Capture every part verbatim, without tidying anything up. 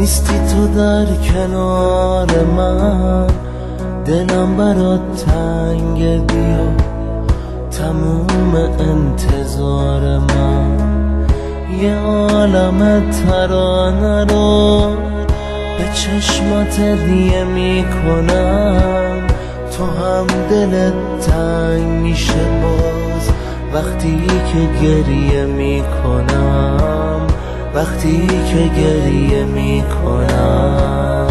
نیستی تو در کنار من، دلم برات تنگ، بیا تموم انتظار من. یه عالم ترانه رو به چشمات دیه میکنم، تو هم دلت تنگ میشه باز وقتی که گریه میکنم، وقتی که گریه میکنم.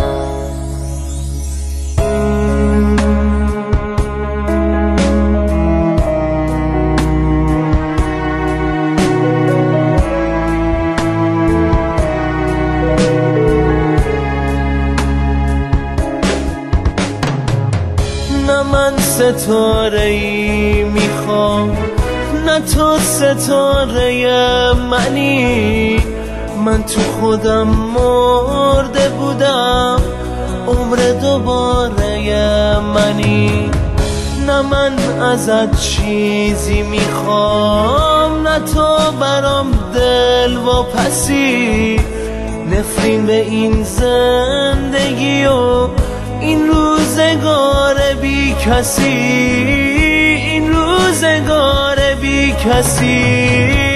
نه من ستاره‌ای میخوام، نه تو ستاره منی. من تو خودم مرده بودم، عمر دوباره منی. نه من ازت چیزی میخوام، نه تو برام دل و پسی. نفرین به این زندگی و این روزگار بی کسی، این روزگار بی کسی.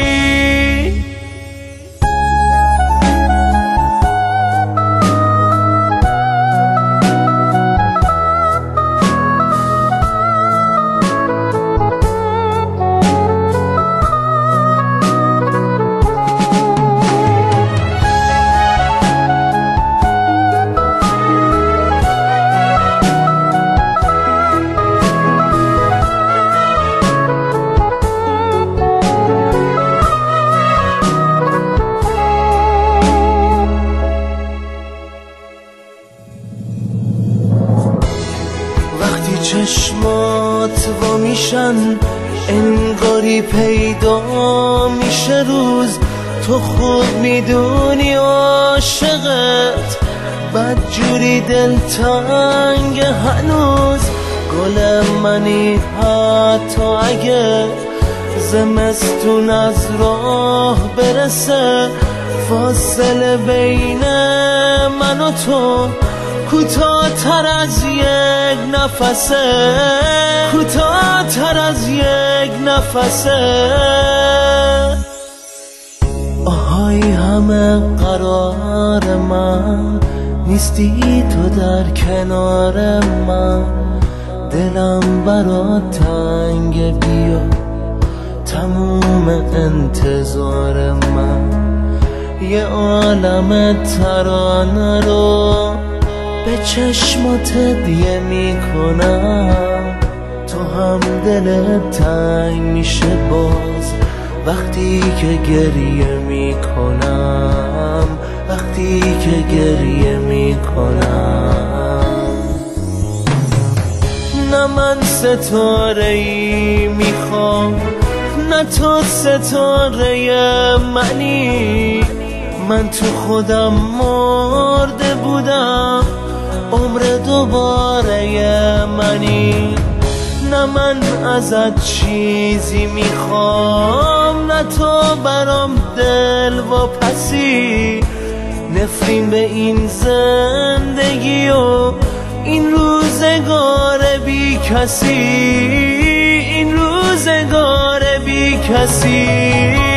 چشمات وا میشن انگاری پیدا میشه روز، تو خوب میدونی عاشقت بدجوری دلتنگ هنوز. گل منی حتی اگه زمستون از راه برسه، فاصله بین من و تو کوتاه‌تر از یک نفسه، کوتاه‌تر از یک نفسه. آهای همه قرار من، نیستی تو در کنار من. دلم برات تنگ، بیا تموم انتظار من. یه عالم ترانه رو به چشمات دیه میکنم، تو هم دلت تنگ میشه باز وقتی که گریه میکنم، وقتی که گریه میکنم. نه من ستاره‌ای میخوام، نه تو ستاره منی. من تو خودم مرده بودم، عمر دوباره منی. نه من ازت چیزی میخوام، نه تو برام دل و پسی. نفرین به این زندگی و این روزگار بی کسی، این روزگار بی کسی.